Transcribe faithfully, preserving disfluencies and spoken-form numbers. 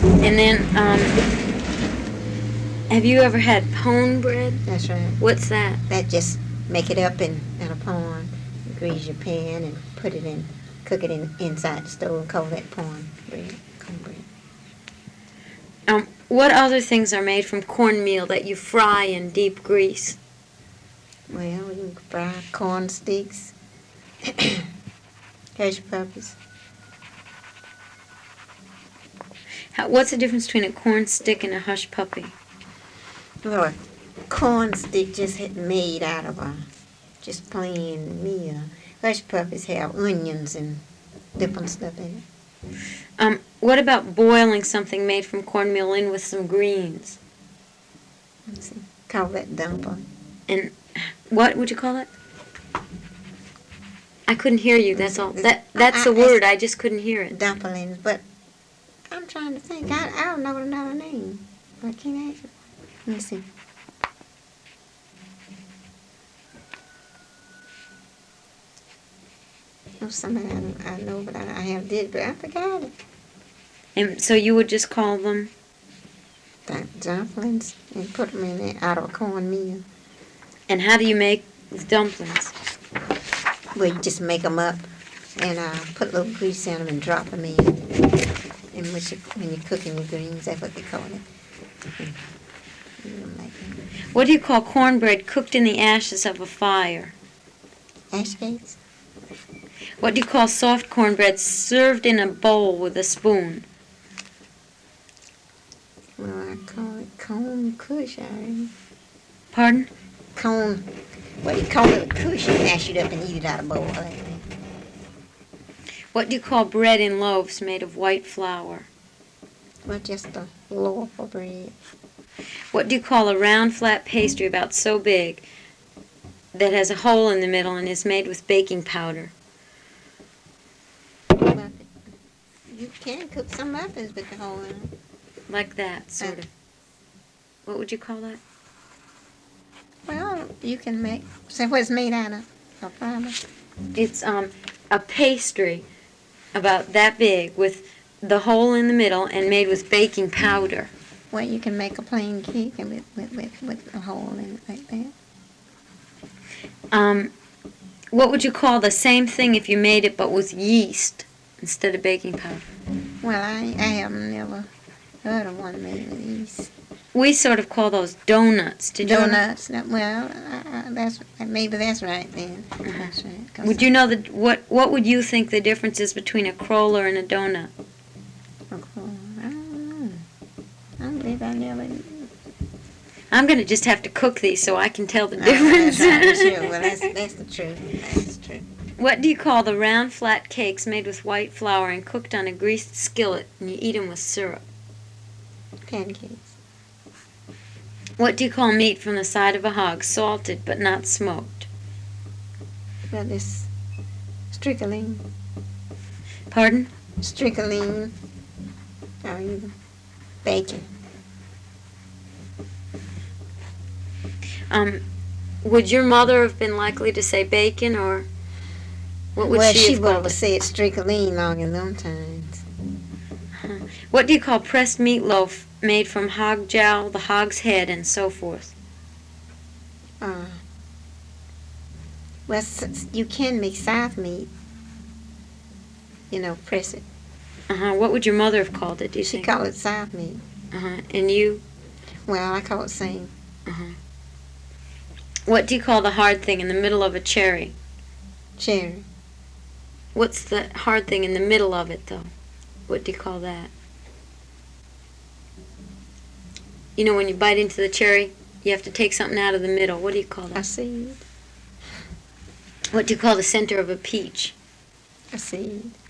And then, um, have you ever had pone bread? That's right. What's that? That just make it up in, in a pan, grease your pan, and put it in, cook it in inside the stove, call that corn bread, cornbread. Um, what other things are made from cornmeal that you fry in deep grease? Well, you can fry corn sticks, hush puppies. How, what's the difference between a corn stick and a hush puppy? Well, a corn stick just had made out of a just plain meal. Hush puppies have onions and different stuff in it. Um, what about boiling something made from cornmeal in with some greens? Let's see, call that dumpling. And what would you call it? I couldn't hear you. That's all. That that's a word. I just couldn't hear it. Dumplings, but I'm trying to think. I I don't know another name. I can't answer. Let me see. Oh, somebody I, I know, but I, I have did, but I forgot it. And so you would just call them? That dumplings, and put them in there out of a cornmeal. And how do you make dumplings? Well, you just make them up and uh, put a little grease in them and drop them in. And when, you, when you're cooking your greens, that's what they call it. Like what do you call cornbread cooked in the ashes of a fire? Ash cakes. What do you call soft cornbread served in a bowl with a spoon? Well, I call it cone kush, I Pardon? Cone, what do you call it, a kush, and mash it up and eat it out of a bowl. Like that. What do you call bread in loaves made of white flour? Well, just a loaf of bread. What do you call a round, flat pastry about so big that has a hole in the middle and is made with baking powder? Muffin. You can cook some muffins with the hole in them. Like that, sort Uh, of. What would you call that? Well, you can make, so what's made out of? A fiber? It's um a pastry about that big with the hole in the middle and made with baking powder. Well, you can make a plain cake and with, with, with, with a hole in it like that. Um, what would you call the same thing if you made it but with yeast instead of baking powder? Well, I, I have never heard of one made with yeast. We sort of call those donuts. Did you know that? Donuts. No, well, uh, uh, that's maybe that's right then. Uh-huh. That's right. 'Cause Would you know the what? What would you think the difference is between a cruller and a donut? I don't know. I don't believe I never. I'm gonna just have to cook these so I can tell the Oh, difference. that's right, sure. Well, that's that's the truth. That's the truth. What do you call the round, flat cakes made with white flour and cooked on a greased skillet, and you eat them with syrup? Pancakes. What do you call meat from the side of a hog, salted but not smoked? Well, this strychnine. Pardon? Strychnine. Or either bacon. Um, would your mother have been likely to say bacon, or what would well, she, she have would called have it? said strychnine long in them times. Uh-huh. What do you call pressed meatloaf made from hog jowl, the hog's head, and so forth? Uh, well, s- you can make south meat. You know, press it. Uh-huh. What would your mother have called it, do you She think? call it south meat. Uh-huh. And you? Well, I call it same. Uh-huh. What do you call the hard thing in the middle of a cherry? Cherry. What's the hard thing in the middle of it, though? What do you call that? You know, when you bite into the cherry, you have to take something out of the middle. What do you call A that? seed. What do you call the center of a peach? A seed.